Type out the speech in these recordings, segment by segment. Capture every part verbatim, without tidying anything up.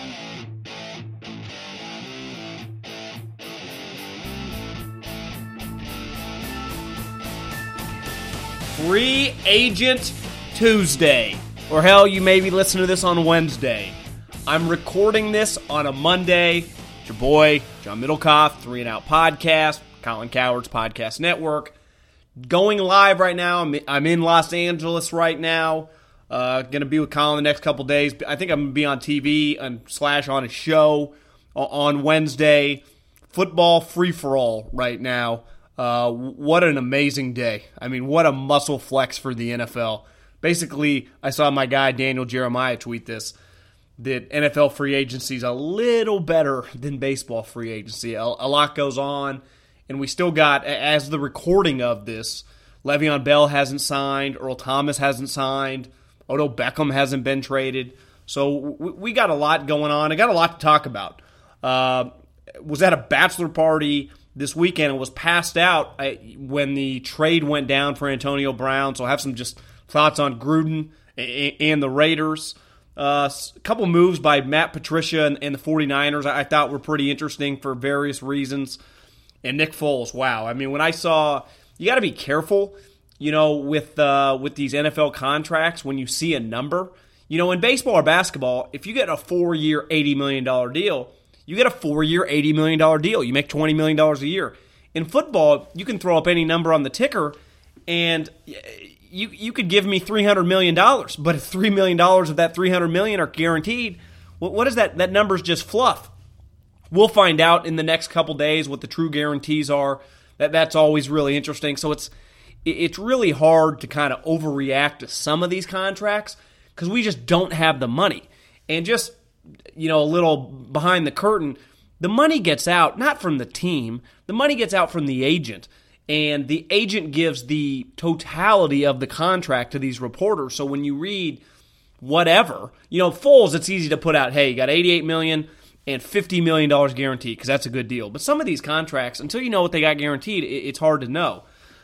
Free Agent Tuesday. Or hell, you may be listening to this on Wednesday. I'm recording this on a Monday. It's your boy, John Middlecoff, Three and Out Podcast, Colin Cowherd's Podcast Network. Going live right now. I'm, I'm in Los Angeles right now. Uh, going to be with Colin the next couple days. I think I'm going to be on T V and slash on a show on Wednesday. Football free-for-all right now. Uh, what an amazing day. I mean, what a muscle flex for the N F L. Basically, I saw my guy Daniel Jeremiah tweet this, that N F L free agency is a little better than baseball free agency. A, a lot goes on, and we still got, as the recording of this, Le'Veon Bell hasn't signed, Earl Thomas hasn't signed, Odell Beckham hasn't been traded. So we, we got a lot going on. I got a lot to talk about. Uh, was at a bachelor party this weekend and was passed out when the trade went down for Antonio Brown. So I have some just thoughts on Gruden and the Raiders. Uh, a couple moves by Matt Patricia and, and the 49ers I thought were pretty interesting for various reasons. And Nick Foles, wow. I mean, when I saw, you got to be careful, you know, with uh, with these N F L contracts when you see a number. You know, in baseball or basketball, if you get a four-year, eighty million dollars deal, you get a four-year, eighty million dollars deal. You make twenty million dollars a year. In football, you can throw up any number on the ticker, and you you could give me three hundred million dollars. But if three million dollars of that three hundred million dollars are guaranteed, what, what is that? That number's just fluff. We'll find out in the next couple days what the true guarantees are. That That's always really interesting. So it's it's really hard to kind of overreact to some of these contracts because we just don't have the money. And just, you know, a little behind the curtain, the money gets out, not from the team, the money gets out from the agent. And the agent gives the totality of the contract to these reporters. So when you read whatever, you know, Foles, it's easy to put out, hey, you got eighty-eight million dollars and fifty million dollars guaranteed because that's a good deal. But some of these contracts, until you know what they got guaranteed, it's hard to know.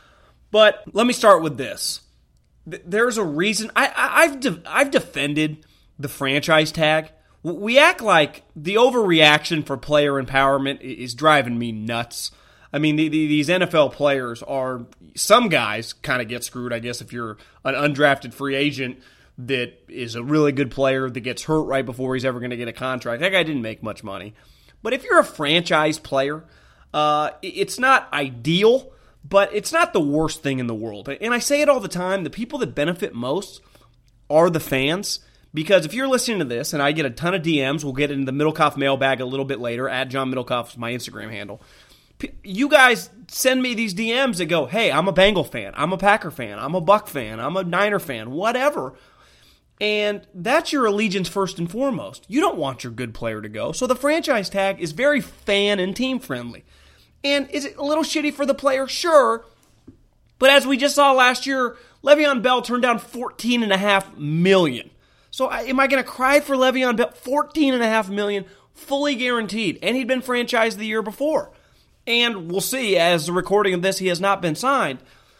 But let me start with this. There's a reason. I, I, I've de- I've defended the franchise tag. We act like the overreaction for player empowerment is driving me nuts. I mean, the, the, these N F L players are, some guys kind of get screwed, I guess, if you're an undrafted free agent that is a really good player that gets hurt right before he's ever going to get a contract. That guy didn't make much money. But if you're a franchise player, uh, it's not ideal, but it's not the worst thing in the world. And I say it all the time, the people that benefit most are the fans. Because if you're listening to this, and I get a ton of D Ms, we'll get into the Middlecoff mailbag a little bit later, at John Middlecoff is my Instagram handle. You guys send me these D Ms that go, hey, I'm a Bengal fan, I'm a Packer fan, I'm a Buck fan, I'm a Niner fan, whatever. And that's your allegiance first and foremost. You don't want your good player to go. So the franchise tag is very fan and team friendly. And is it a little shitty for the player? Sure. But as we just saw last year, Le'Veon Bell turned down fourteen point five million dollars. So am I going to cry for Le'Veon Bell? fourteen point five million dollars fully guaranteed. And he'd been franchised the year before. And we'll see, as the recording of this, he has not been signed.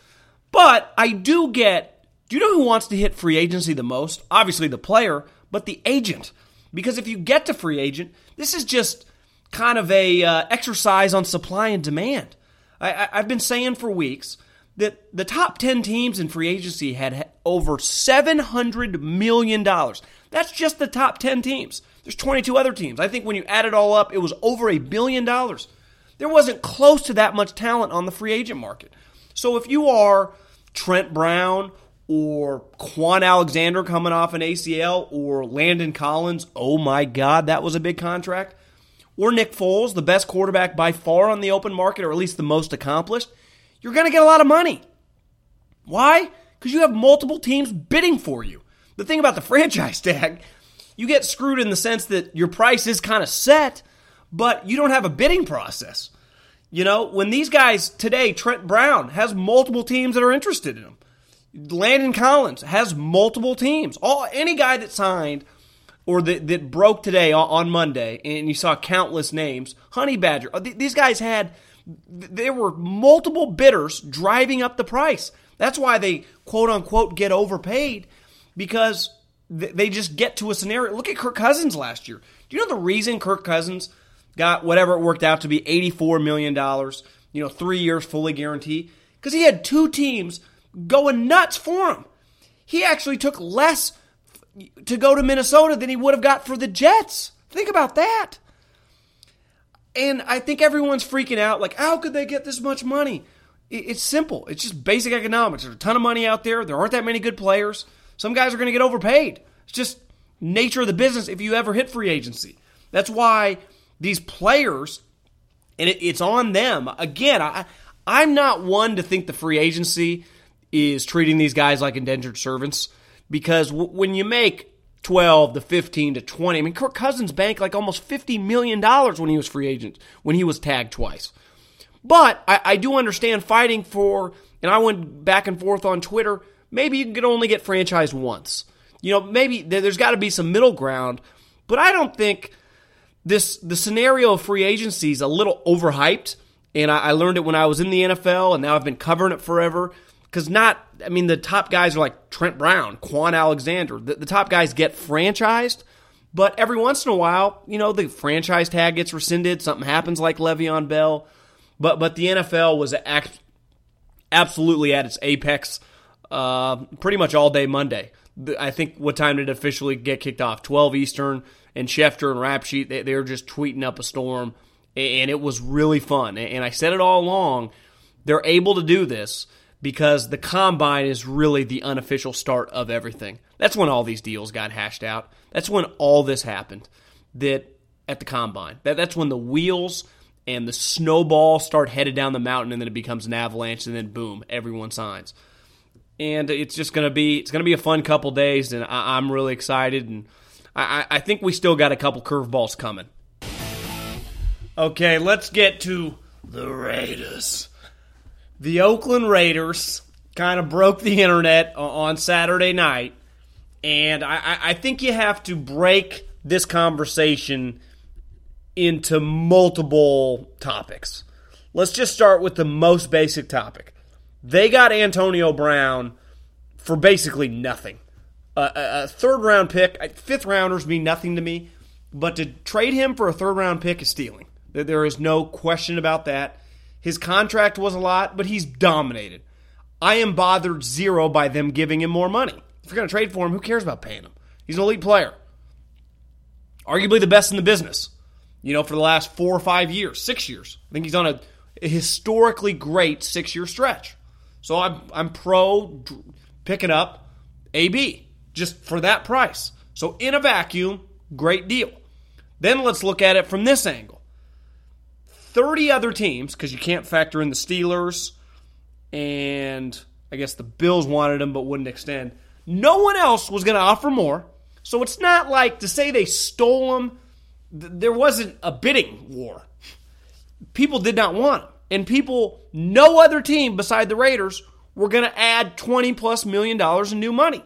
But I do get, do you know who wants to hit free agency the most? Obviously the player, but the agent. Because if you get to free agent, this is just kind of a uh, exercise on supply and demand. I, I, I've been saying for weeks that the top ten teams in free agency had over seven hundred million dollars. That's just the top ten teams. There's twenty-two other teams. I think when you add it all up, it was over a billion dollars. There wasn't close to that much talent on the free agent market. So if you are Trent Brown or Quan Alexander coming off an A C L or Landon Collins, oh my God, that was a big contract, or Nick Foles, the best quarterback by far on the open market, or at least the most accomplished, you're going to get a lot of money. Why? Because you have multiple teams bidding for you. The thing about the franchise tag, you get screwed in the sense that your price is kind of set, but you don't have a bidding process. You know, when these guys today, Trent Brown has multiple teams that are interested in him. Landon Collins has multiple teams. All any guy that signed or that, that broke today on Monday, and you saw countless names, Honey Badger, these guys had, there were multiple bidders driving up the price. That's why they, quote-unquote, get overpaid, because they just get to a scenario. Look at Kirk Cousins last year. Do you know the reason Kirk Cousins got whatever it worked out to be, eighty-four million dollars, you know, three years fully guaranteed? Because he had two teams going nuts for him. He actually took less to go to Minnesota than he would have got for the Jets. Think about that. And I think everyone's freaking out, like, how could they get this much money? It's simple. It's just basic economics. There's a ton of money out there. There aren't that many good players. Some guys are going to get overpaid. It's just nature of the business if you ever hit free agency. That's why these players, and it, it's on them. Again, I, I'm not one to think the free agency is treating these guys like indentured servants, because w- when you make twelve to fifteen to twenty, I mean, Kirk Cousins banked like almost fifty million dollars when he was free agent, when he was tagged twice. But I, I do understand fighting for, and I went back and forth on Twitter, maybe you can only get franchised once. You know, maybe there's got to be some middle ground, but I don't think this the scenario of free agency is a little overhyped, and I, I learned it when I was in the N F L, and now I've been covering it forever, because not, I mean, the top guys are like Trent Brown, Quan Alexander. The, the top guys get franchised, but every once in a while, you know, the franchise tag gets rescinded, something happens like Le'Veon Bell, but but the N F L was act, absolutely at its apex uh, pretty much all day Monday. I think what time did it officially get kicked off? twelve Eastern, and Schefter and Rap Sheet, they, they were just tweeting up a storm, and it was really fun. And I said it all along, they're able to do this because the Combine is really the unofficial start of everything. That's when all these deals got hashed out. That's when all this happened, that at the Combine. That, that's when the wheels and the snowball start headed down the mountain, and then it becomes an avalanche, and then boom, everyone signs. And it's just gonna be it's gonna be a fun couple days, and I, I'm really excited. And I, I think we still got a couple curveballs coming. Okay, let's get to the Raiders. The Oakland Raiders kind of broke the internet on Saturday night, and I, I think you have to break this conversation into multiple topics. Let's just start with the most basic topic. They got Antonio Brown for basically nothing. Uh, a, a third-round pick, fifth-rounders mean nothing to me, but to trade him for a third-round pick is stealing. There is no question about that. His contract was a lot, but he's dominated. I am bothered zero by them giving him more money. If you're going to trade for him, who cares about paying him? He's an elite player. Arguably the best in the business, you know, for the last four or five years, six years. I think he's on a, a historically great six-year stretch. So I'm I'm pro picking up A B just for that price. So in a vacuum, great deal. Then let's look at it from this angle. thirty other teams, because you can't factor in the Steelers, and I guess the Bills wanted him but wouldn't extend. No one else was going to offer more. So it's not like to say they stole him. There wasn't a bidding war. People did not want him. And people, no other team beside the Raiders, were going to add twenty plus million dollars in new money.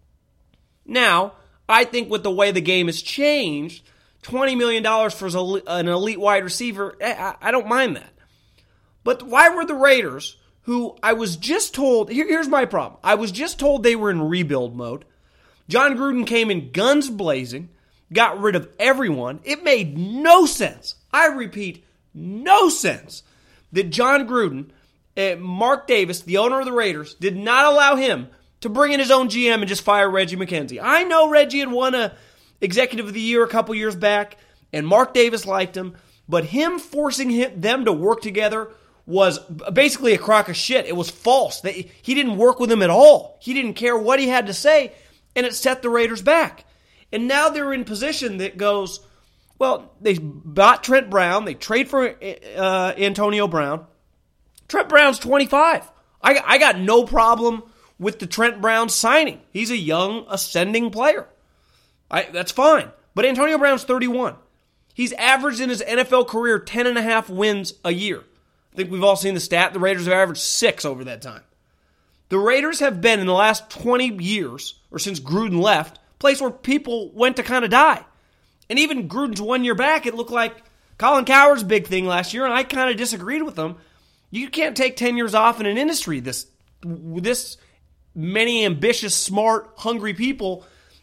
Now, I think with the way the game has changed, twenty million dollars for an elite wide receiver, I don't mind that. But why were the Raiders, who I was just told, here, here's my problem. I was just told they were in rebuild mode. John Gruden came in guns blazing, got rid of everyone. It made no sense. I repeat, no sense that John Gruden, uh, Mark Davis, the owner of the Raiders, did not allow him to bring in his own G M and just fire Reggie McKenzie. I know Reggie had won a Executive of the Year a couple years back, and Mark Davis liked him, but him forcing him, them to work together was basically a crock of shit. It was false. They, he didn't work with him at all. He didn't care what he had to say, and it set the Raiders back. And now they're in position that goes, well, they bought Trent Brown. They trade for uh, Antonio Brown. Trent Brown's twenty-five. I, I got no problem with the Trent Brown signing. He's a young, ascending player. I, that's fine. But Antonio Brown's thirty-one. He's averaged in his N F L career ten and a half wins a year. I think we've all seen the stat. The Raiders have averaged six over that time. The Raiders have been, in the last twenty years, or since Gruden left, a place where people went to kind of die. And even Gruden's one year back, it looked like Colin Cowherd's big thing last year, and I kind of disagreed with him. You can't take ten years off in an industry this, this many ambitious, smart, hungry people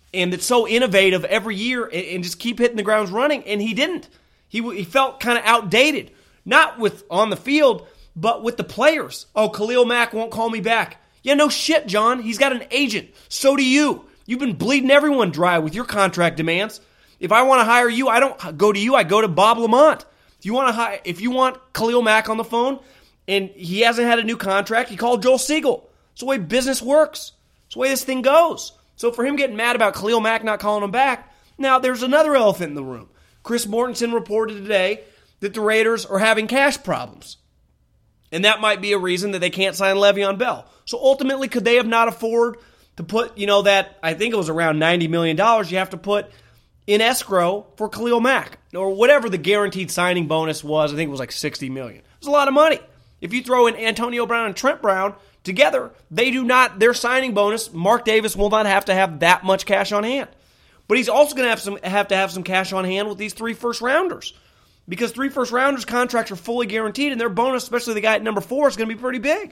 and that's so innovative every year and, and just keep hitting the grounds running, and he didn't. He, he felt kind of outdated, not with on the field, but with the players. Oh, Khalil Mack won't call me back. Yeah, no shit, John. He's got an agent. So do you. You've been bleeding everyone dry with your contract demands. If I want to hire you, I don't go to you. I go to Bob Lamont. If you want to hire, if you want Khalil Mack on the phone and he hasn't had a new contract, you call Joel Siegel. It's the way business works. It's the way this thing goes. So for him getting mad about Khalil Mack not calling him back, now there's another elephant in the room. Chris Mortensen reported today that the Raiders are having cash problems. And that might be a reason that they can't sign Le'Veon Bell. So ultimately, could they have not afford to put, you know, that, I think it was around ninety million dollars you have to put in escrow for Khalil Mack, or whatever the guaranteed signing bonus was. I think it was like sixty million dollars. It's a lot of money. If you throw in Antonio Brown and Trent Brown together, they do not, their signing bonus, Mark Davis will not have to have that much cash on hand. But he's also going to have some have to have some cash on hand with these three first rounders. Because three first rounders contracts are fully guaranteed, and their bonus, especially the guy at number four, is going to be pretty big.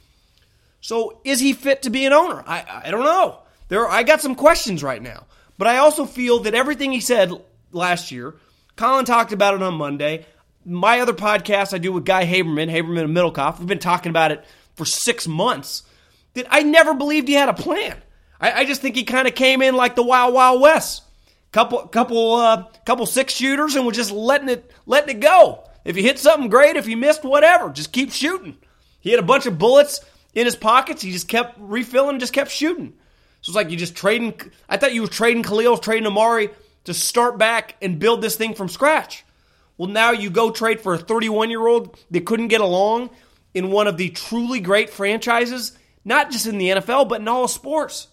So is he fit to be an owner? I I don't know. There I got some questions right now. But I also feel that everything he said last year, Colin talked about it on Monday. My other podcast I do with Guy Haberman, Haberman and Middlecoff, we've been talking about it for six months, that I never believed he had a plan. I, I just think he kind of came in like the Wild Wild West. Couple, couple, uh, couple six shooters, and was just letting it, letting it go. If you hit something, great. If you missed, whatever. Just keep shooting. He had a bunch of bullets in his pockets. He just kept refilling, and just kept shooting. So it's like you just trading. I thought you were trading Khalil, trading Amari to start back and build this thing from scratch. Well, now you go trade for a thirty-one-year-old that couldn't get along in one of the truly great franchises, not just in the N F L, but in all of sports,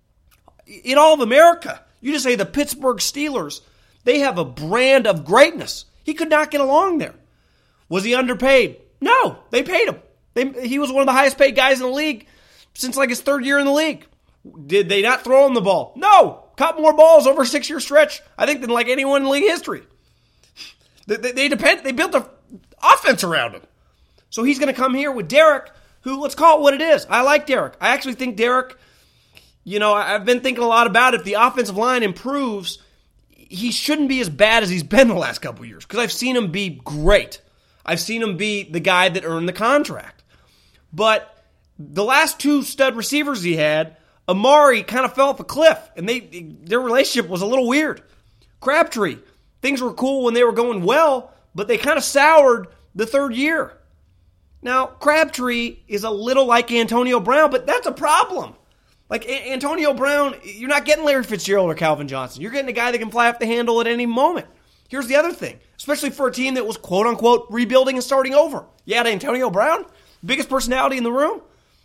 in all of America. You just say the Pittsburgh Steelers, they have a brand of greatness. He could not get along there. Was he underpaid? No, they paid him. They, he was one of the highest paid guys in the league since like his third year in the league. Did they not throw him the ball? No, caught more balls over a six-year stretch, I think, than like anyone in league history. They, they, they depend. They built an offense around him. So he's going to come here with Derek, who, let's call it what it is. I like Derek. I actually think Derek, you know, I've been thinking a lot about it. If the offensive line improves, he shouldn't be as bad as he's been the last couple of years, because I've seen him be great. I've seen him be the guy that earned the contract. But the last two stud receivers he had, Amari kind of fell off a cliff, and they their relationship was a little weird. Crabtree, things were cool when they were going well, but they kind of soured the third year. Now, Crabtree is a little like Antonio Brown, but that's a problem. Like, a- Antonio Brown, you're not getting Larry Fitzgerald or Calvin Johnson. You're getting a guy that can fly off the handle at any moment. Here's the other thing, especially for a team that was quote-unquote rebuilding and starting over. You had Antonio Brown, biggest personality in the room.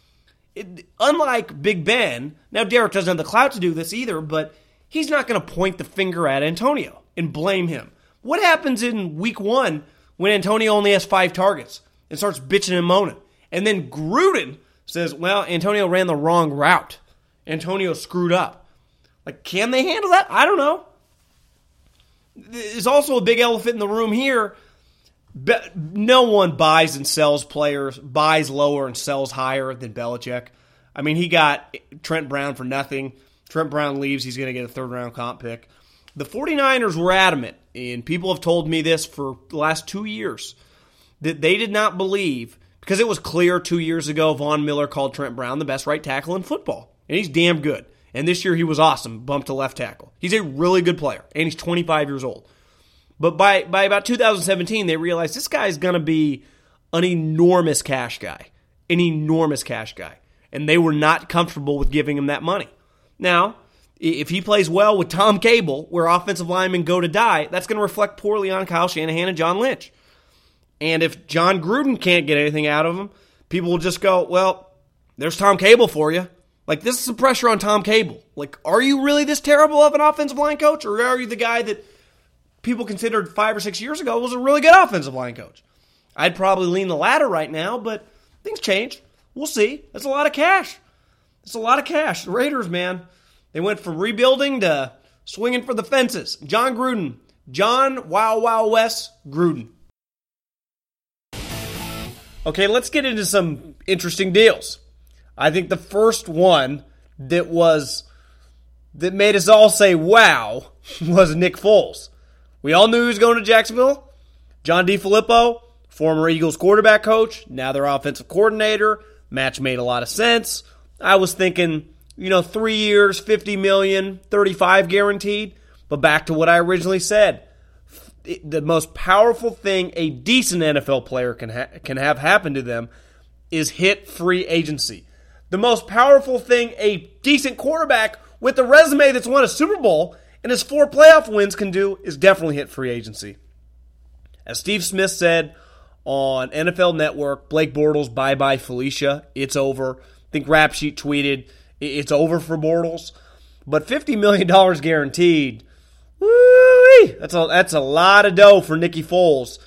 It, unlike Big Ben, now Derek doesn't have the clout to do this either, but he's not going to point the finger at Antonio and blame him. What happens in week one when Antonio only has five targets and starts bitching and moaning? And then Gruden says, well, Antonio ran the wrong route. Antonio screwed up. Like, can they handle that? I don't know. There's also a big elephant in the room here. No one buys and sells players, buys lower and sells higher than Belichick. I mean, he got Trent Brown for nothing. Trent Brown leaves, he's going to get a third-round comp pick. The 49ers were adamant, and people have told me this for the last two years, that they did not believe, because it was clear two years ago Von Miller called Trent Brown the best right tackle in football. And he's damn good. And this year he was awesome, bumped to left tackle. He's a really good player, and he's twenty-five years old. But by, by about two thousand seventeen, they realized this guy's going to be an enormous cash guy. An enormous cash guy. And they were not comfortable with giving him that money. Now, if he plays well with Tom Cable, where offensive linemen go to die, that's going to reflect poorly on Kyle Shanahan and John Lynch. And if John Gruden can't get anything out of him, people will just go, well, there's Tom Cable for you. Like, this is some pressure on Tom Cable. Like, are you really this terrible of an offensive line coach? Or are you the guy that people considered five or six years ago was a really good offensive line coach? I'd probably lean the latter right now, but things change. We'll see. That's a lot of cash. That's a lot of cash. The Raiders, man, they went from rebuilding to swinging for the fences. John Gruden. John Wow Wow West Gruden. Okay, let's get into some interesting deals. I think the first one that was that made us all say, wow, was Nick Foles. We all knew he was going to Jacksonville. John DeFilippo, former Eagles quarterback coach, now their offensive coordinator. Match made a lot of sense. I was thinking, you know, three years, fifty million dollars, thirty-five guaranteed. But back to what I originally said. The most powerful thing a decent N F L player can ha- can have happen to them is hit free agency. The most powerful thing a decent quarterback with a resume that's won a Super Bowl and his four playoff wins can do is definitely hit free agency. As Steve Smith said on N F L Network, Blake Bortles, bye-bye Felicia. It's over. I think Rap Sheet tweeted, it's over for Bortles. But fifty million dollars guaranteed, woo-wee, that's a, that's a lot of dough for Nicky Foles.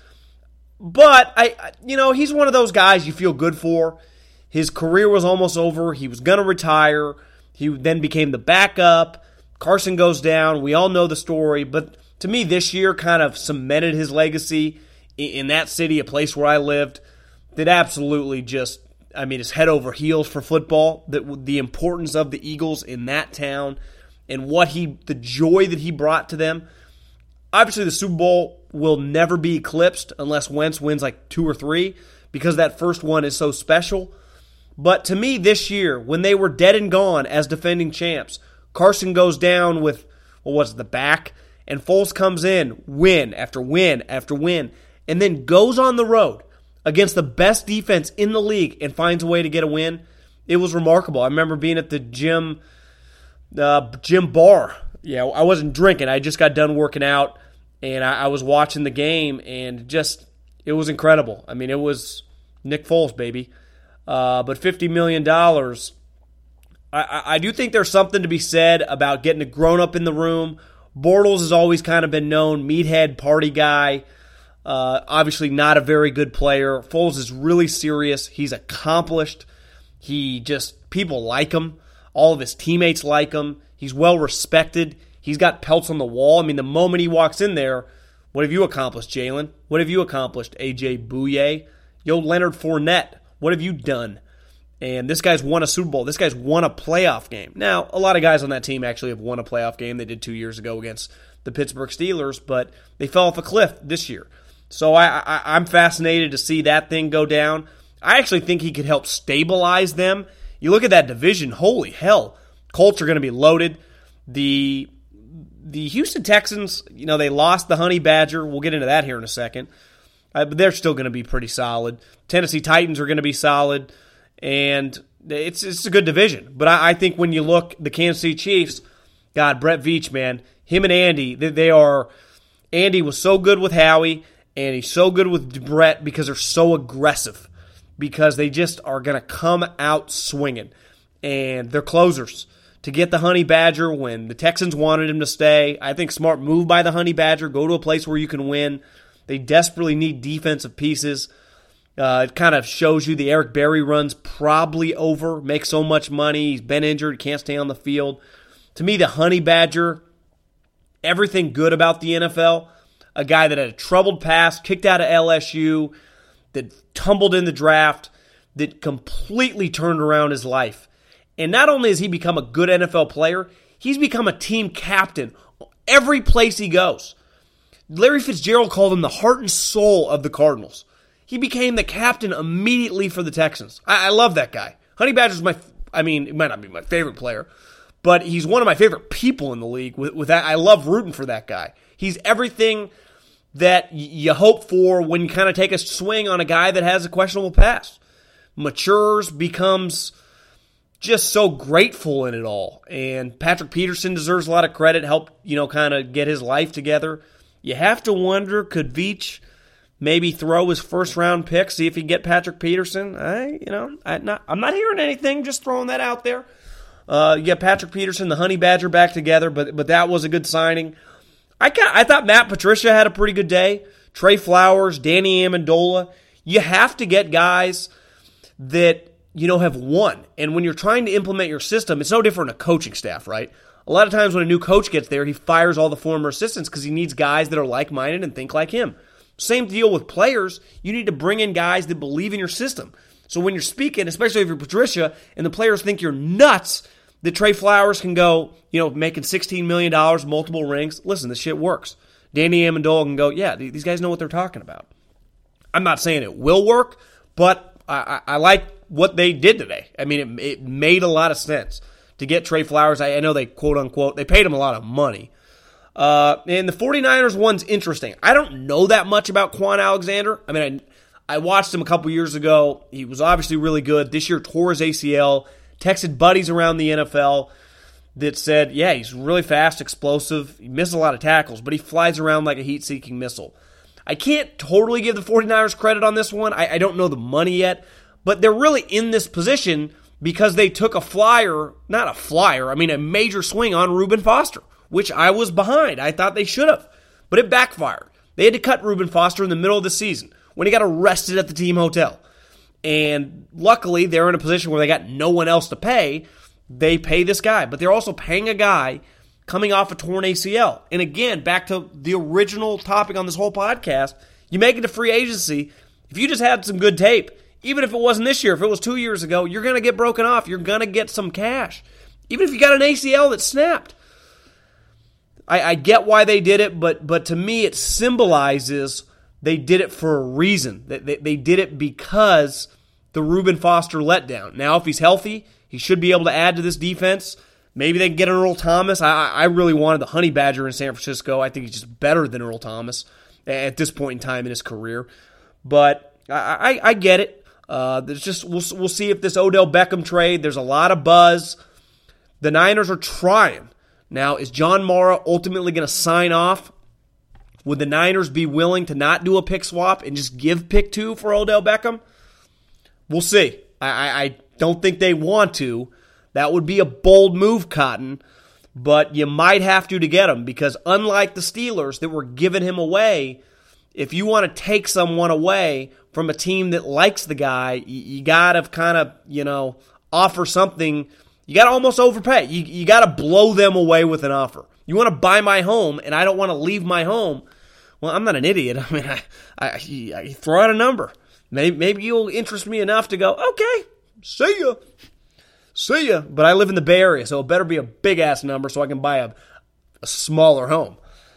But, I, you know, he's one of those guys you feel good for. His career was almost over. He was going to retire. He then became the backup. Carson goes down. We all know the story. But to me, this year kind of cemented his legacy in that city, a place where I lived, that absolutely just, I mean, it's head over heels for football. That the importance of the Eagles in that town and what he, the joy that he brought to them. Obviously, the Super Bowl will never be eclipsed unless Wentz wins like two or three because that first one is so special. But to me, this year, when they were dead and gone as defending champs, Carson goes down with, what was it, the back, and Foles comes in, win after win after win, and then goes on the road against the best defense in the league and finds a way to get a win. It was remarkable. I remember being at the gym, uh, gym bar. Yeah, I wasn't drinking. I just got done working out, and I, I was watching the game, and just, it was incredible. I mean, it was Nick Foles, baby. Uh, but fifty million dollars, I, I do think there's something to be said about getting a grown-up in the room. Bortles has always kind of been known, meathead, party guy. Uh, obviously not a very good player. Foles is really serious. He's accomplished. He just, people like him. All of his teammates like him. He's well-respected. He's got pelts on the wall. I mean, the moment he walks in there, what have you accomplished, Jalen? What have you accomplished, A J Bouye? Yo, Leonard Fournette. What have you done? And this guy's won a Super Bowl. This guy's won a playoff game. Now, a lot of guys on that team actually have won a playoff game. They did two years ago against the Pittsburgh Steelers, but they fell off a cliff this year. So I, I, I'm fascinated to see that thing go down. I actually think he could help stabilize them. You look at that division, holy hell. Colts are going to be loaded. The the Houston Texans, you know, they lost the Honey Badger. We'll get into that here in a second. Uh, but they're still going to be pretty solid. Tennessee Titans are going to be solid. And it's it's a good division. But I, I think when you look, the Kansas City Chiefs, God, Brett Veach, man, him and Andy, they, they are, Andy was so good with Howie, and he's so good with Brett because they're so aggressive. Because they just are going to come out swinging. And they're closers. To get the Honey Badger when the Texans wanted him to stay, I think smart move by the Honey Badger. Go to a place where you can win. They desperately need defensive pieces. Uh, it kind of shows you the Eric Berry run's probably over. Makes so much money. He's been injured. Can't stay on the field. To me, the Honey Badger, everything good about the N F L. A guy that had a troubled past, kicked out of L S U, that tumbled in the draft, that completely turned around his life. And not only has he become a good N F L player, he's become a team captain every place he goes. Larry Fitzgerald called him the heart and soul of the Cardinals. He became the captain immediately for the Texans. I, I love that guy. Honey Badger's my, I mean, it might not be my favorite player, but he's one of my favorite people in the league. With, with that, I love rooting for that guy. He's everything that y- you hope for when you kind of take a swing on a guy that has a questionable past. Matures, becomes just so grateful in it all. And Patrick Peterson deserves a lot of credit, helped, you know, kind of get his life together. You have to wonder, could Veach maybe throw his first-round pick, see if he can get Patrick Peterson? I, you know, I not, I'm not hearing anything, just throwing that out there. Uh, you get Patrick Peterson, the Honey Badger back together, but but that was a good signing. I got, I thought Matt Patricia had a pretty good day. Trey Flowers, Danny Amendola. You have to get guys that, you know, have won. And when you're trying to implement your system, it's no different than a coaching staff, right? A lot of times when a new coach gets there, he fires all the former assistants because he needs guys that are like-minded and think like him. Same deal with players. You need to bring in guys that believe in your system. So when you're speaking, especially if you're Patricia, and the players think you're nuts, that Trey Flowers can go, you know, making sixteen million dollars, multiple rings. Listen, this shit works. Danny Amendola can go, yeah, these guys know what they're talking about. I'm not saying it will work, but I, I, I like what they did today. I mean, it, it made a lot of sense to get Trey Flowers. I, I know they, quote-unquote, they paid him a lot of money. Uh, and the 49ers one's interesting. I don't know that much about Quan Alexander. I mean, I, I watched him a couple years ago. He was obviously really good. This year tore his A C L, texted buddies around the N F L that said, yeah, he's really fast, explosive. He misses a lot of tackles, but he flies around like a heat-seeking missile. I can't totally give the 49ers credit on this one. I, I don't know the money yet, but they're really in this position because they took a flyer, not a flyer, I mean a major swing on Reuben Foster, which I was behind. I thought they should have, but it backfired. They had to cut Reuben Foster in the middle of the season when he got arrested at the team hotel. And luckily, they're in a position where they got no one else to pay. They pay this guy, but they're also paying a guy coming off a torn A C L. And again, back to the original topic on this whole podcast, you make it to free agency. If you just had some good tape, even if it wasn't this year, if it was two years ago, you're going to get broken off. You're going to get some cash. Even if you got an A C L that snapped. I, I get why they did it, but but to me it symbolizes they did it for a reason. They, they, they did it because the Reuben Foster letdown. Now, if he's healthy, he should be able to add to this defense. Maybe they can get an Earl Thomas. I, I really wanted the Honey Badger in San Francisco. I think he's just better than Earl Thomas at this point in time in his career. But I, I, I get it. Uh, there's just we'll we'll see if this Odell Beckham trade. There's a lot of buzz. The Niners are trying. Now, is John Mara ultimately going to sign off? Would the Niners be willing to not do a pick swap and just give pick two for Odell Beckham? We'll see. I, I, I don't think they want to. That would be a bold move, Cotton, but you might have to to get him because unlike the Steelers that were giving him away, if you want to take someone away from a team that likes the guy, you, you got to kind of, you know, offer something. You got to almost overpay. You, you got to blow them away with an offer. You want to buy my home, and I don't want to leave my home. Well, I'm not an idiot. I mean, I, I, I throw out a number. Maybe, maybe you'll interest me enough to go, okay, see ya. See ya. But I live in the Bay Area, so it better be a big-ass number so I can buy a, a smaller home.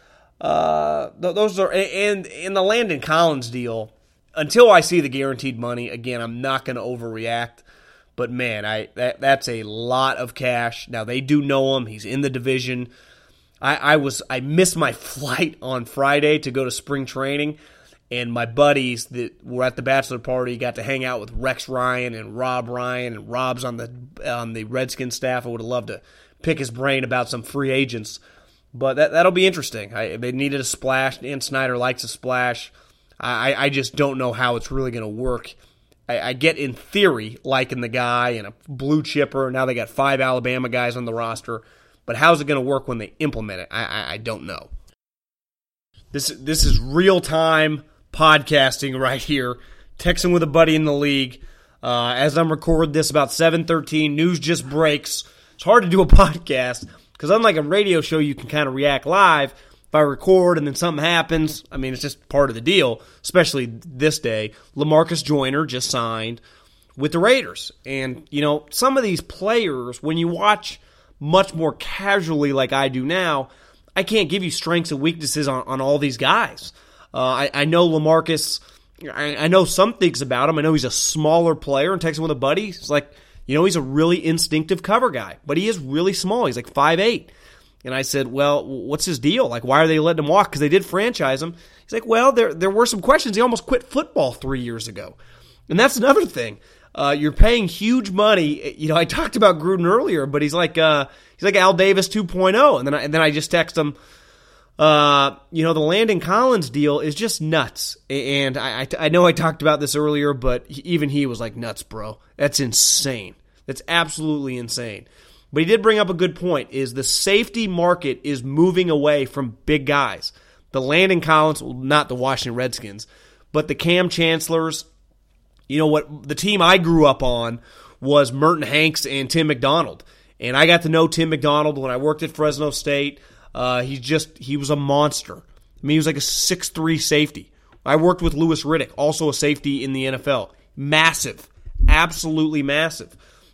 Uh, those are, and in the Landon Collins deal, until I see the guaranteed money, again, I'm not going to overreact. But man, I that that's a lot of cash. Now they do know him; he's in the division. I, I was I missed my flight on Friday to go to spring training, and my buddies that were at the bachelor party got to hang out with Rex Ryan and Rob Ryan, and Rob's on the on the Redskins staff. I would have loved to pick his brain about some free agents, but that that'll be interesting. I, they needed a splash. Dan Snyder likes a splash. I I just don't know how it's really going to work. I get, in theory, liking the guy and a blue chipper. Now they got five Alabama guys on the roster. But how's it going to work when they implement it? I, I, I don't know. This, this is real-time podcasting right here. Texting with a buddy in the league. Uh, as I'm recording this, about seven thirteen, news just breaks. It's hard to do a podcast because unlike a radio show, you can kind of react live. If I record and then something happens, I mean, it's just part of the deal, especially this day. LaMarcus Joyner just signed with the Raiders. And, you know, some of these players, when you watch much more casually like I do now, I can't give you strengths and weaknesses on, on all these guys. Uh, I, I know LaMarcus, I, I know some things about him. I know he's a smaller player, and texting with a buddy, it's like, you know, he's a really instinctive cover guy, but he is really small. He's like five eight. And I said, well, what's his deal? Like, why are they letting him walk? Because they did franchise him. He's like, well, there there were some questions. He almost quit football three years ago. And that's another thing. Uh, you're paying huge money. You know, I talked about Gruden earlier, but he's like uh, he's like Al Davis two point oh. And then I, and then I just text him, uh, you know, the Landon Collins deal is just nuts. And I, I, I know I talked about this earlier, but even he was like, nuts, bro. That's insane. That's absolutely insane. But he did bring up a good point, is the safety market is moving away from big guys. The Landon Collins, well, not the Washington Redskins, but the Cam Chancellors. You know what? The team I grew up on was Merton Hanks and Tim McDonald. And I got to know Tim McDonald when I worked at Fresno State. Uh, he just, he was a monster. I mean, he was like a six three safety. I worked with Louis Riddick, also a safety in the N F L. Massive. Absolutely massive.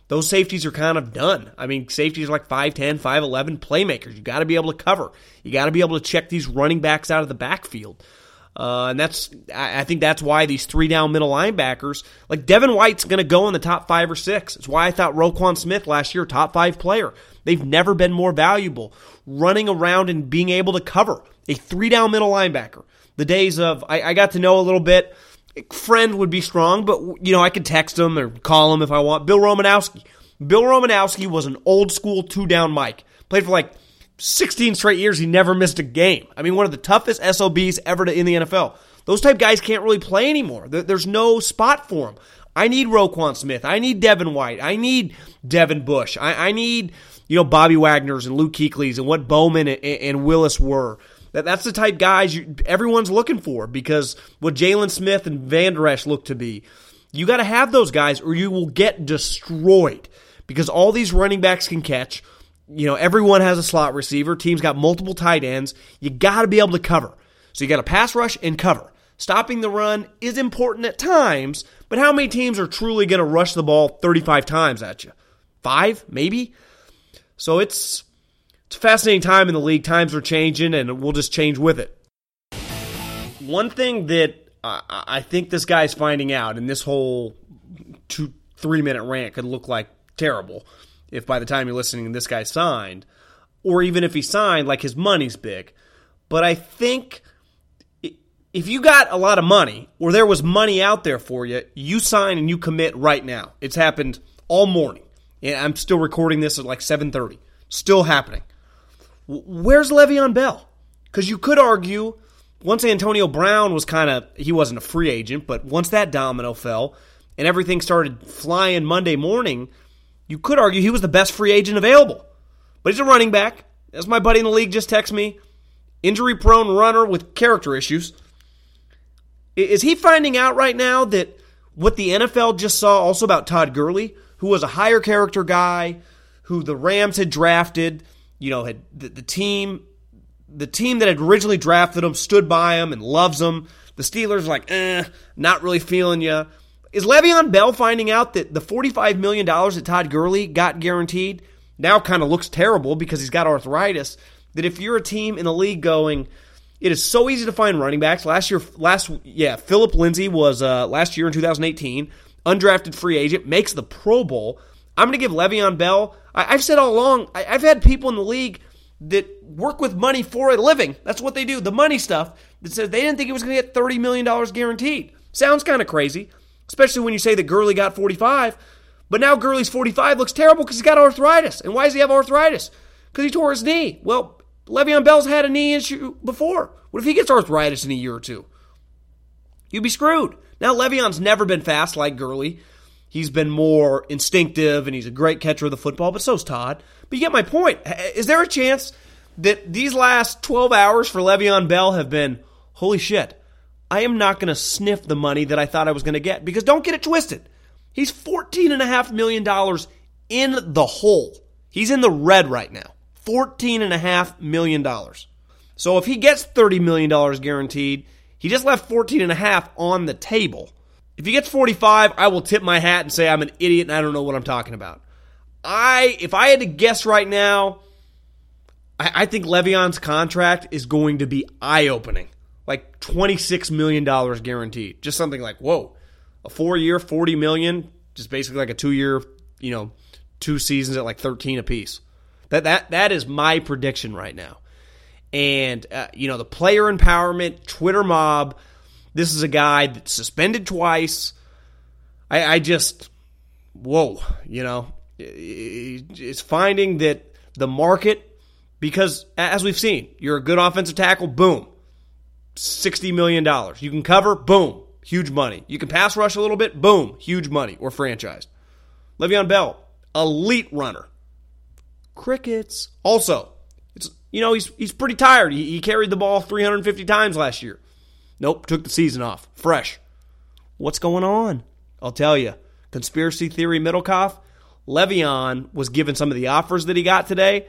those safeties are kind of done. I mean, safeties are like five ten, five eleven playmakers. You got to be able to cover. You got to be able to check these running backs out of the backfield. Uh, and that's, I think that's why these three down middle linebackers, like Devin White's going to go in the top five or six. It's why I thought Roquan Smith last year, top five player. They've never been more valuable. Running around and being able to cover a three down middle linebacker. The days of, I, I got to know a little bit. Friend would be strong, but you know, I could text him or call him if I want. Bill Romanowski. Bill Romanowski was an old school two down Mike. Played for like sixteen straight years. He never missed a game. I mean, one of the toughest S O Bs ever to, in the N F L. Those type guys can't really play anymore. There, there's no spot for them. I need Roquan Smith. I need Devin White. I need Devin Bush. I, I need, you know, Bobby Wagner's and Luke Kuechly's and what Bowman and, and Willis were. That, that's the type guys you, everyone's looking for, because what Jalen Smith and Van Der Esch look to be, you got to have those guys or you will get destroyed, because all these running backs can catch. You know, everyone has a slot receiver. Teams got multiple tight ends. You got to be able to cover. So you got to pass rush and cover. Stopping the run is important at times, but how many teams are truly going to rush the ball thirty-five times at you? Five, maybe? So it's it's a fascinating time in the league. Times are changing, and we'll just change with it. One thing that uh, I think this guy's finding out, and this whole two, three-minute rant could look like terrible if by the time you're listening this guy signed, or even if he signed, like his money's big. But I think if you got a lot of money, or there was money out there for you, you sign and you commit right now. It's happened all morning. And I'm still recording this at like seven thirty. Still happening. Where's Le'Veon Bell? Because you could argue, once Antonio Brown was kind of, he wasn't a free agent, but once that domino fell and everything started flying Monday morning, you could argue he was the best free agent available. But he's a running back. As my buddy in the league just texted me, injury-prone runner with character issues. Is he finding out right now that what the N F L just saw also about Todd Gurley, who was a higher character guy, who the Rams had drafted, you know, had the, the team, the team that had originally drafted him stood by him and loves him. The Steelers are like, eh, not really feeling you. Is Le'Veon Bell finding out that the forty-five million dollars that Todd Gurley got guaranteed now kind of looks terrible because he's got arthritis? That if you're a team in the league going, it is so easy to find running backs. Last year, last yeah, Phillip Lindsay was uh, last year in two thousand eighteen, undrafted free agent, makes the Pro Bowl. I'm going to give Le'Veon Bell, I, I've said all along, I, I've had people in the league that work with money for a living. That's what they do, the money stuff, that says they didn't think he was going to get thirty million dollars guaranteed. Sounds kind of crazy, especially when you say that Gurley got forty-five. But now Gurley's forty-five looks terrible because he's got arthritis. And why does he have arthritis? Because he tore his knee. Well, Le'Veon Bell's had a knee issue before. What if he gets arthritis in a year or two? You'd be screwed. Now, Le'Veon's never been fast like Gurley. He's been more instinctive, and he's a great catcher of the football, but so's Todd. But you get my point. Is there a chance that these last twelve hours for Le'Veon Bell have been, holy shit, I am not going to sniff the money that I thought I was going to get? Because don't get it twisted. He's fourteen point five million dollars in the hole. He's in the red right now. fourteen point five million dollars. So if he gets thirty million dollars guaranteed, he just left fourteen point five on the table. If he gets forty-five, I will tip my hat and say I'm an idiot and I don't know what I'm talking about. I, if I had to guess right now, I, I think Le'Veon's contract is going to be eye-opening. Like twenty-six million dollars guaranteed. Just something like, whoa, a four-year, forty million dollars, just basically like a two-year, you know, two seasons at like thirteen apiece. That that that is my prediction right now. And, uh, you know, the player empowerment, Twitter mob, this is a guy that's suspended twice. I, I just, whoa, you know, it's finding that the market, because as we've seen, you're a good offensive tackle, boom, sixty million dollars. You can cover, boom, huge money. You can pass rush a little bit, boom, huge money, or franchised. Le'Veon Bell, elite runner. Crickets. Also, it's you know, he's he's pretty tired. He, he carried the ball three hundred fifty times last year. Nope, took the season off. Fresh. What's going on? I'll tell you. Conspiracy theory Middlecoff, Le'Veon was given some of the offers that he got today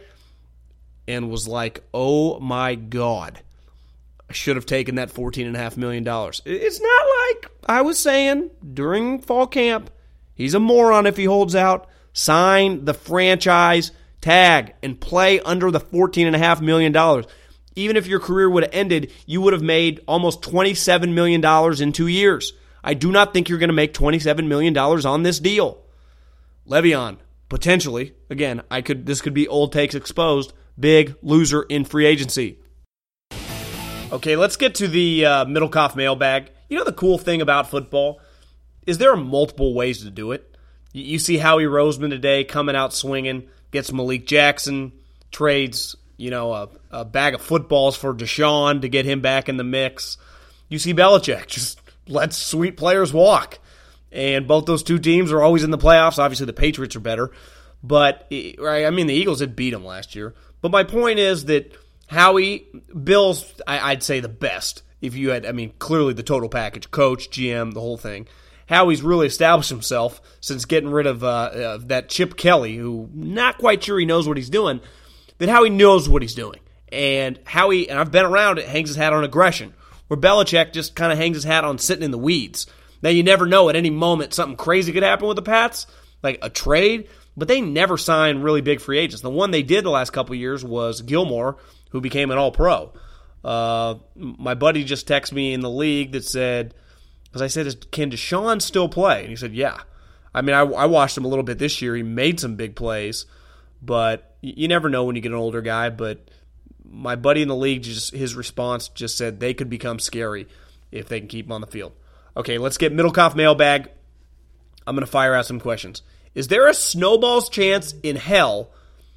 and was like, oh my God, I should have taken that fourteen point five million dollars. It's not like I was saying during fall camp, he's a moron if he holds out. Sign the franchise tag and play under the fourteen point five million dollars. Even if your career would have ended, you would have made almost twenty-seven million dollars in two years. I do not think you're going to make twenty-seven million dollars on this deal. Le'Veon, potentially, again, I could. This could be old takes exposed, big loser in free agency. Okay, let's get to the uh, Middlecoff mailbag. You know the cool thing about football is there are multiple ways to do it. You, you see Howie Roseman today coming out swinging, gets Malik Jackson, trades you know a, a bag of footballs for Deshaun to get him back in the mix. You see Belichick just lets sweet players walk. And both those two teams are always in the playoffs. Obviously, the Patriots are better. But, right, I mean, the Eagles did beat them last year. But my point is that Howie, Bill's, I, I'd say the best. If you had, I mean, clearly the total package, coach, G M, the whole thing. Howie's really established himself since getting rid of, uh, uh, that Chip Kelly, who not quite sure he knows what he's doing, that Howie knows what he's doing. And Howie, and I've been around it, hangs his hat on aggression, where Belichick just kind of hangs his hat on sitting in the weeds. Now, you never know. At any moment, something crazy could happen with the Pats, like a trade, but they never sign really big free agents. The one they did the last couple of years was Gilmore, who became an all-pro. Uh, my buddy just texted me in the league that said, because I said, can Deshaun still play? And he said, yeah. I mean, I, I watched him a little bit this year. He made some big plays, but you never know when you get an older guy. But my buddy in the league, just his response just said they could become scary if they can keep him on the field. Okay, let's get Middlecoff mailbag. I'm going to fire out some questions. Is there a snowball's chance in hell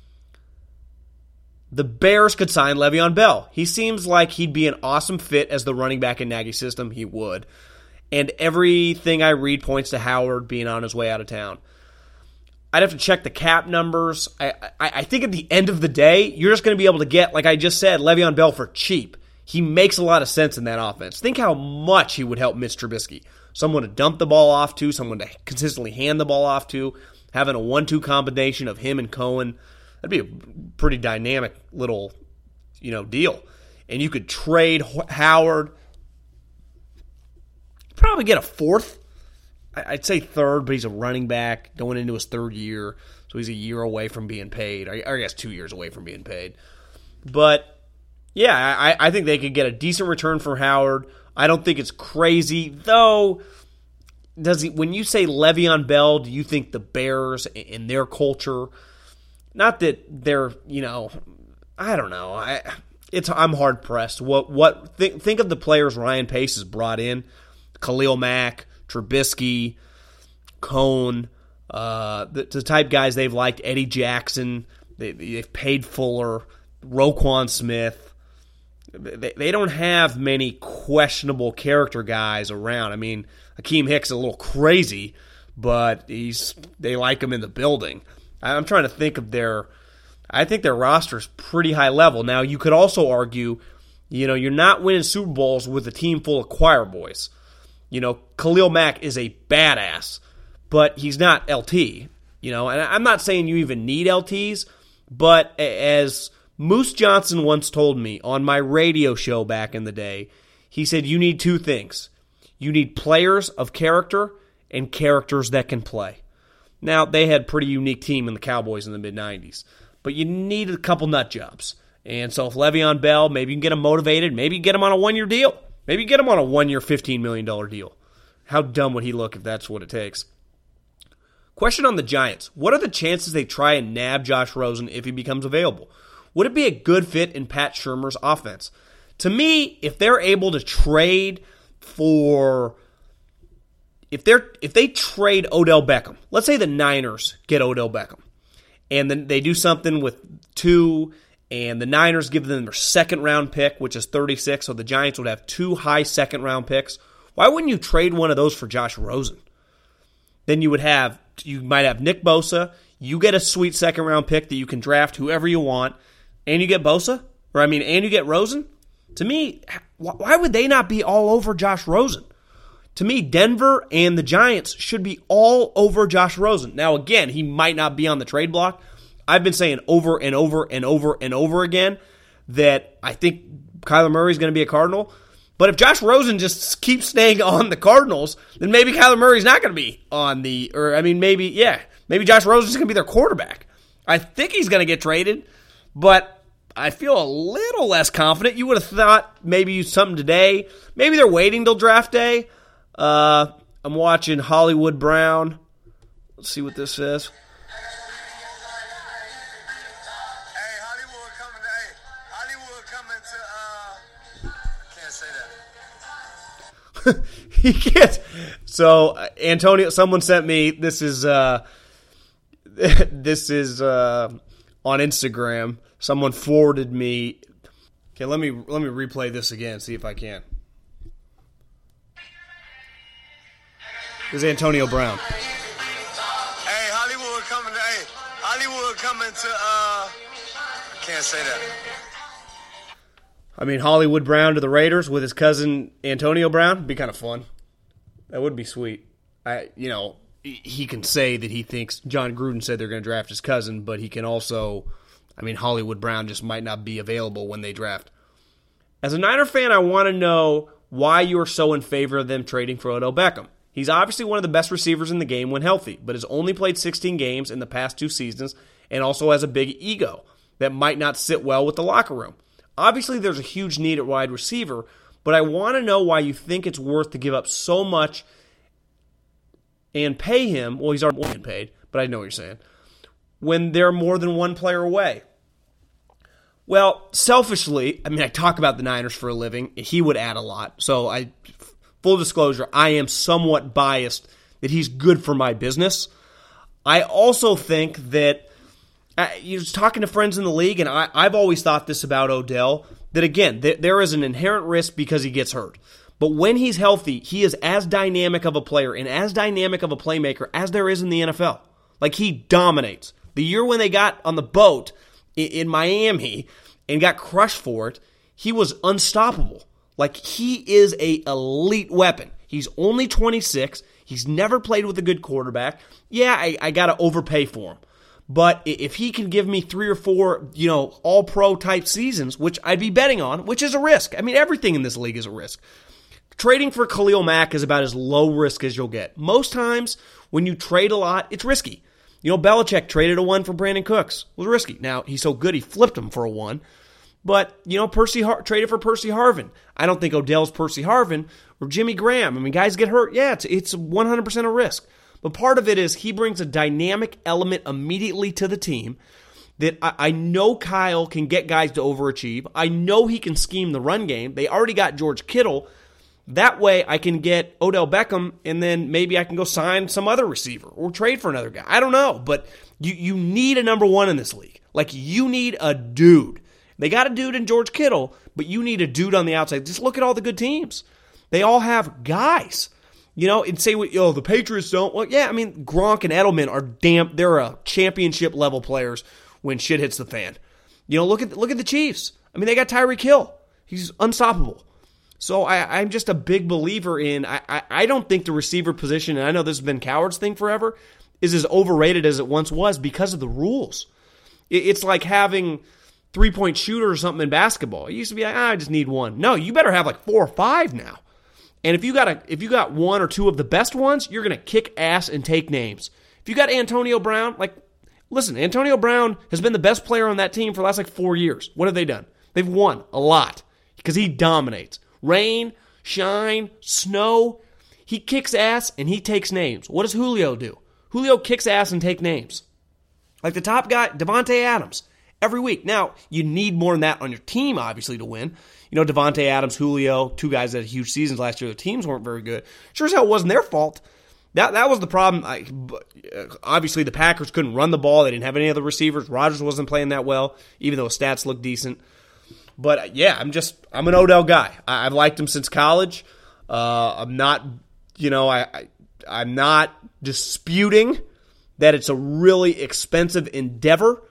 the Bears could sign Le'Veon Bell? He seems like he'd be an awesome fit as the running back in Nagy's system. He would. And everything I read points to Howard being on his way out of town. I'd have to check the cap numbers. I, I, I think at the end of the day, you're just going to be able to get, like I just said, Le'Veon Bell for cheap. He makes a lot of sense in that offense. Think how much he would help Mitch Trubisky. Someone to dump the ball off to, someone to consistently hand the ball off to, having a one two combination of him and Cohen. That'd be a pretty dynamic little, you know, deal. And you could trade Howard. Probably get a fourth. I'd say third, but he's a running back going into his third year, so he's a year away from being paid. I guess two years away from being paid. But yeah, I, I think they could get a decent return for Howard. I don't think it's crazy, though. Does he? When you say Le'Veon Bell, do you think the Bears and their culture? Not that they're, you know, I don't know. I it's I'm hard pressed. What what think think of the players Ryan Pace has brought in: Khalil Mack, Trubisky, Cone, uh, the, the type guys they've liked. Eddie Jackson. They, they've paid Fuller, Roquan Smith. They don't have many questionable character guys around. I mean, Akeem Hicks is a little crazy, but he's they like him in the building. I'm trying to think of their – I think their roster's pretty high level. Now, you could also argue, you know, you're not winning Super Bowls with a team full of choir boys. You know, Khalil Mack is a badass, but he's not L T. You know, and I'm not saying you even need L Ts, but as – Moose Johnson once told me on my radio show back in the day, he said you need two things. You need players of character and characters that can play. Now, they had a pretty unique team in the Cowboys in the mid nineties, but you need a couple nut jobs. And so if Le'Veon Bell, maybe you can get him motivated, maybe you get him on a one-year deal. Maybe you get him on a one-year fifteen million dollars deal. How dumb would he look if that's what it takes? Question on the Giants. What are the chances they try and nab Josh Rosen if he becomes available? Would it be a good fit in Pat Shurmur's offense? To me, if they're able to trade for if they're if they trade Odell Beckham, let's say the Niners get Odell Beckham, and then they do something with two, and the Niners give them their second round pick, which is thirty-six, so the Giants would have two high second round picks. Why wouldn't you trade one of those for Josh Rosen? Then you would have you might have Nick Bosa, you get a sweet second round pick that you can draft whoever you want. And you get Bosa? Or, I mean, and you get Rosen? To me, why would they not be all over Josh Rosen? To me, Denver and the Giants should be all over Josh Rosen. Now, again, he might not be on the trade block. I've been saying over and over and over and over again that I think Kyler Murray is going to be a Cardinal. But if Josh Rosen just keeps staying on the Cardinals, then maybe Kyler Murray's not going to be on the, or, I mean, maybe, yeah, Maybe Josh Rosen is going to be their quarterback. I think he's going to get traded, but I feel a little less confident. You would have thought maybe something today. Maybe they're waiting till draft day. Uh, I'm watching Hollywood Brown. Let's see what this says. Hey, Hollywood coming. Hey, Hollywood coming to. Uh, can't say that. He can't. So uh, Antonio, someone sent me. This is uh, this is uh, on Instagram. Someone forwarded me. Okay, let me let me replay this again. See if I can. This is Antonio Brown. Hey, Hollywood coming. Hey, Hollywood coming to. Uh, can't say that. I mean, Hollywood Brown to the Raiders with his cousin Antonio Brown would be kind of fun. That would be sweet. I, you know, he can say that he thinks John Gruden said they're going to draft his cousin, but he can also, I mean, Hollywood Brown just might not be available when they draft. As a Niner fan, I want to know why you are so in favor of them trading for Odell Beckham. He's obviously one of the best receivers in the game when healthy, but has only played sixteen games in the past two seasons and also has a big ego that might not sit well with the locker room. Obviously, there's a huge need at wide receiver, but I want to know why you think it's worth to give up so much and pay him. Well, he's already been paid, but I know what you're saying. When they're more than one player away. Well, selfishly, I mean, I talk about the Niners for a living. He would add a lot. So, I, full disclosure, I am somewhat biased that he's good for my business. I also think that Uh, you're just talking to friends in the league, and I, I've always thought this about Odell, that again, th- there is an inherent risk because he gets hurt. But when he's healthy, he is as dynamic of a player and as dynamic of a playmaker as there is in the N F L. Like, he dominates. The year when they got on the boat in, in Miami and got crushed for it, he was unstoppable. Like, he is a elite weapon. He's only twenty-six. He's never played with a good quarterback. Yeah, I, I got to overpay for him. But if he can give me three or four, you know, all-pro type seasons, which I'd be betting on, which is a risk. I mean, everything in this league is a risk. Trading for Khalil Mack is about as low risk as you'll get. Most times, when you trade a lot, it's risky. You know, Belichick traded a one for Brandon Cooks. It was risky. Now, he's so good, he flipped him for a one. But, you know, Percy Har- traded for Percy Harvin. I don't think Odell's Percy Harvin or Jimmy Graham. I mean, guys get hurt. Yeah, it's, it's one hundred percent a risk. But part of it is he brings a dynamic element immediately to the team that I, I know Kyle can get guys to overachieve. I know he can scheme the run game. They already got George Kittle. That way I can get Odell Beckham, and then maybe I can go sign some other receiver or trade for another guy. I don't know, but you, you need a number one in this league. Like, you need a dude. They got a dude in George Kittle, but you need a dude on the outside. Just look at all the good teams. They all have guys. You know, and say, oh, the Patriots don't. Well, yeah, I mean, Gronk and Edelman are damn, they're a championship level players when shit hits the fan. You know, look at look at the Chiefs. I mean, they got Tyreek Hill. He's unstoppable. So I, I'm just a big believer in, I, I, I don't think the receiver position, and I know this has been Coward's thing forever, is as overrated as it once was because of the rules. It, it's like having three-point shooter or something in basketball. It used to be like, ah, I just need one. No, you better have like four or five now. And if you got a, if you got one or two of the best ones, you're going to kick ass and take names. If you got Antonio Brown, like, listen, Antonio Brown has been the best player on that team for the last like four years. What have they done? They've won a lot because he dominates. Rain, shine, snow, he kicks ass and he takes names. What does Julio do? Julio kicks ass and take names. Like the top guy, Devontae Adams, every week. Now, you need more than that on your team, obviously, to win. You know, Devontae Adams, Julio, two guys that had huge seasons last year. Their teams weren't very good. Sure as hell, it wasn't their fault. That that was the problem. I, obviously, the Packers couldn't run the ball. They didn't have any other receivers. Rodgers wasn't playing that well, even though his stats looked decent. But, yeah, I'm just, I'm an Odell guy. I, I've liked him since college. Uh, I'm not, you know, I, I I'm not disputing that it's a really expensive endeavor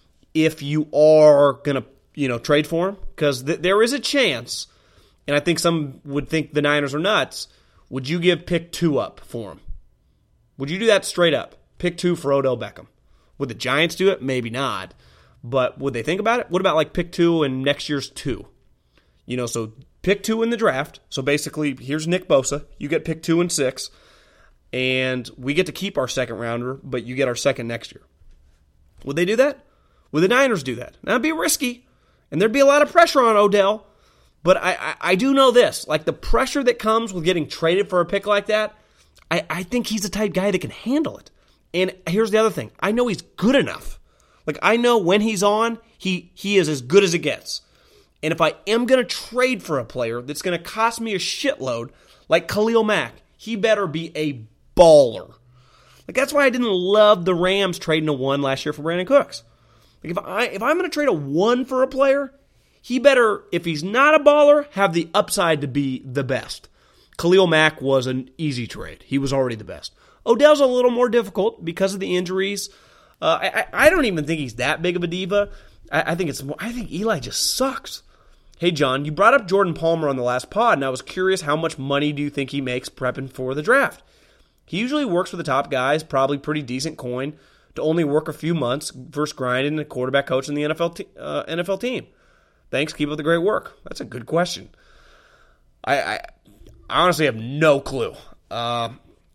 if you are going to, you know, trade for him, because th- there is a chance, and I think some would think the Niners are nuts, would you give pick two up for him? Would you do that straight up? Pick two for Odell Beckham. Would the Giants do it? Maybe not. But would they think about it? What about like pick two and next year's two? You know, so pick two in the draft. So basically, here's Nick Bosa. You get pick two and six. and we get to keep our second rounder, but you get our second next year. Would they do that? Would the Niners do that? That'd be risky, and there'd be a lot of pressure on Odell. But I, I, I do know this, like the pressure that comes with getting traded for a pick like that, I, I think he's the type guy that can handle it. And here's the other thing. I know he's good enough. Like, I know when he's on, he, he is as good as it gets. And if I am going to trade for a player that's going to cost me a shitload, like Khalil Mack, he better be a baller. Like, that's why I didn't love the Rams trading a one last year for Brandon Cooks. Like, if, I, if I'm going to trade a one for a player, he better, if he's not a baller, have the upside to be the best. Khalil Mack was an easy trade. He was already the best. Odell's a little more difficult because of the injuries. Uh, I, I don't even think he's that big of a diva. I, I think it's. I think Eli just sucks. Hey, John, you brought up Jordan Palmer on the last pod, and I was curious how much money do you think he makes prepping for the draft? He usually works with the top guys, probably pretty decent coin, to only work a few months versus grinding a quarterback coach in the N F L, te- uh, N F L team. Thanks, keep up the great work. That's a good question. I, I, I honestly have no clue. Uh,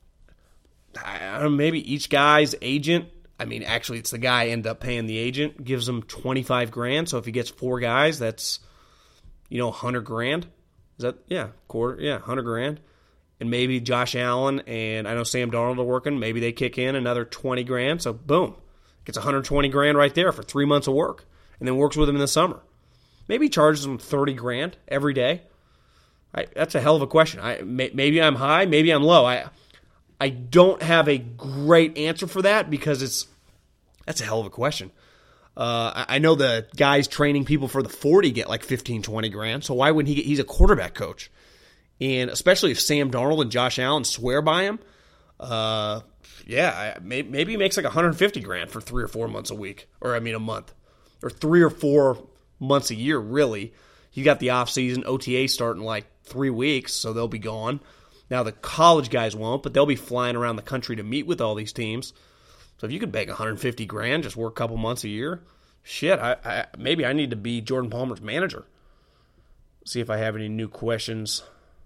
I don't know, maybe each guy's agent, I mean, actually, it's the guy end up paying the agent, gives him twenty-five grand. So if he gets four guys, that's, you know, one hundred grand. Is that, yeah, quarter, yeah, one hundred grand. And maybe Josh Allen and I know Sam Darnold are working. Maybe they kick in another twenty grand. So boom, gets one hundred twenty grand right there for three months of work, and then works with him in the summer. Maybe he charges him thirty grand every day. I, that's a hell of a question. I may, maybe I'm high, maybe I'm low. I I don't have a great answer for that because it's that's a hell of a question. Uh, I, I know the guys training people for the forty get like fifteen, twenty grand. So why wouldn't he get? He's a quarterback coach. And especially if Sam Darnold and Josh Allen swear by him, uh, yeah, I, maybe, maybe he makes like one hundred fifty grand for three or four months a week, or I mean a month, or three or four months a year. Really, you got the off season O T A starting like three weeks, so they'll be gone. Now the college guys won't, but they'll be flying around the country to meet with all these teams. So if you could make one hundred fifty grand, just work a couple months a year, shit, I, I maybe I need to be Jordan Palmer's manager. See if I have any new questions.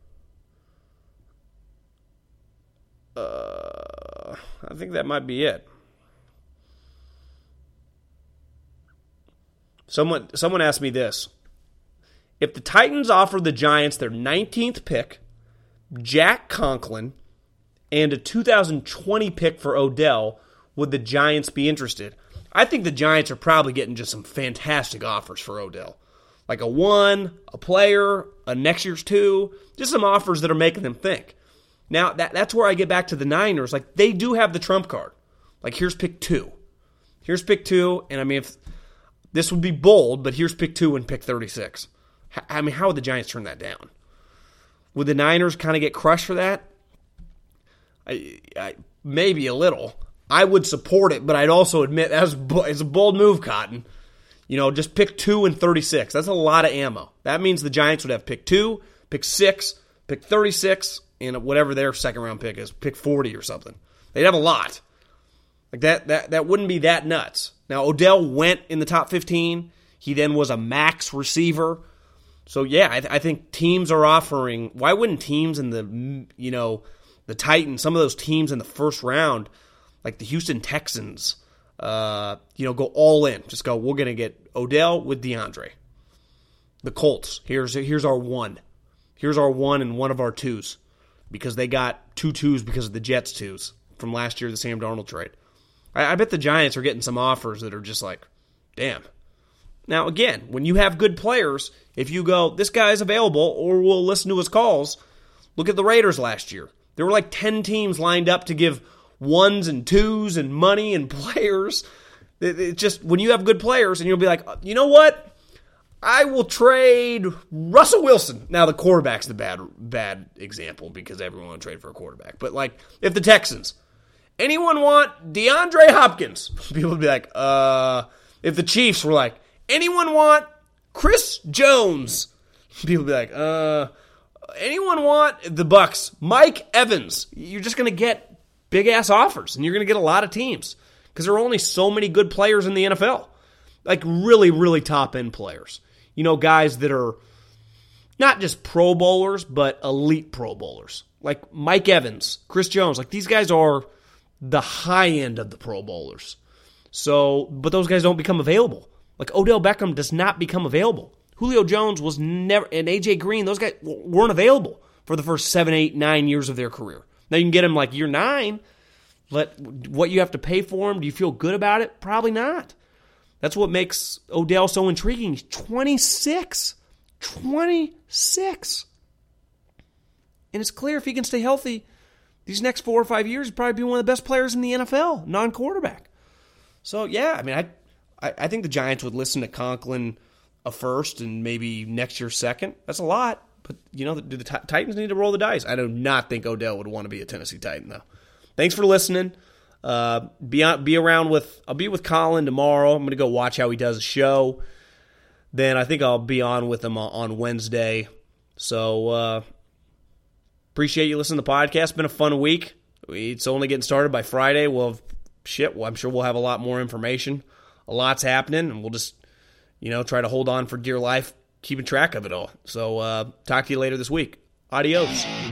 Uh, I think that might be it. Someone someone asked me this. If the Titans offer the Giants their nineteenth pick, Jack Conklin, and a two thousand twenty pick for Odell, would the Giants be interested? I think the Giants are probably getting just some fantastic offers for Odell. Like a one, a player, a next year's two, just some offers that are making them think. Now, that that's where I get back to the Niners. Like, they do have the trump card. Like, here's pick two. Here's pick two, and I mean, if this would be bold, but here's pick two and pick thirty-six. I mean, how would the Giants turn that down? Would the Niners kind of get crushed for that? I, I, maybe a little. I would support it, but I'd also admit that's it's a bold move, Cotton. You know, just pick two and thirty-six. That's a lot of ammo. That means the Giants would have pick two, pick six, pick thirty-six, and whatever their second round pick is, pick forty or something. They'd have a lot. Like that, that, that wouldn't be that nuts. Now, Odell went in the top fifteen. He then was a max receiver. So, yeah, I, th- I think teams are offering. Why wouldn't teams in the, you know, the Titans, some of those teams in the first round, like the Houston Texans, uh, you know, go all in. Just go, we're going to get Odell with DeAndre. The Colts, here's here's our one. Here's our one and one of our twos. Because they got two twos because of the Jets twos from last year, the Sam Darnold trade. I, I bet the Giants are getting some offers that are just like, damn. Now, again, when you have good players, if you go, this guy's available, or we'll listen to his calls, look at the Raiders last year. There were like ten teams lined up to give ones and twos and money and players. It, it just, when you have good players, and you'll be like, you know what? I will trade Russell Wilson. Now, the quarterback's the bad bad example because everyone will trade for a quarterback. But, like, if the Texans, anyone want DeAndre Hopkins? People would be like, uh, if the Chiefs were like, anyone want Chris Jones? People would be like, uh, anyone want the Bucks? Mike Evans. You're just going to get big-ass offers, and you're going to get a lot of teams because there are only so many good players in the N F L. Like, really, really top-end players. You know, guys that are, not just Pro Bowlers, but elite Pro Bowlers. Like Mike Evans, Chris Jones. Like these guys are the high end of the Pro Bowlers. So, but those guys don't become available. Like Odell Beckham does not become available. Julio Jones was never, and A J Green, those guys weren't available for the first seven, eight, nine years of their career. Now you can get them like year nine, but what you have to pay for them, do you feel good about it? Probably not. That's what makes Odell so intriguing. He's twenty-six. twenty-six. And it's clear if he can stay healthy, these next four or five years, he'll probably be one of the best players in the N F L, non-quarterback. So, yeah, I mean, I I, I think the Giants would listen to Conklin a first and maybe next year second. That's a lot. But, you know, do the t- Titans need to roll the dice? I do not think Odell would want to be a Tennessee Titan, though. Thanks for listening. Uh, be on, be around with, I'll be with Colin tomorrow. I'm going to go watch how he does a show. Then I think I'll be on with him on Wednesday. So, uh, appreciate you listening to the podcast. It's been a fun week. It's only getting started by Friday. We'll have, shit, well, I'm sure we'll have a lot more information. A lot's happening, and we'll just, you know, try to hold on for dear life, keeping track of it all. So, uh, talk to you later this week. Adios.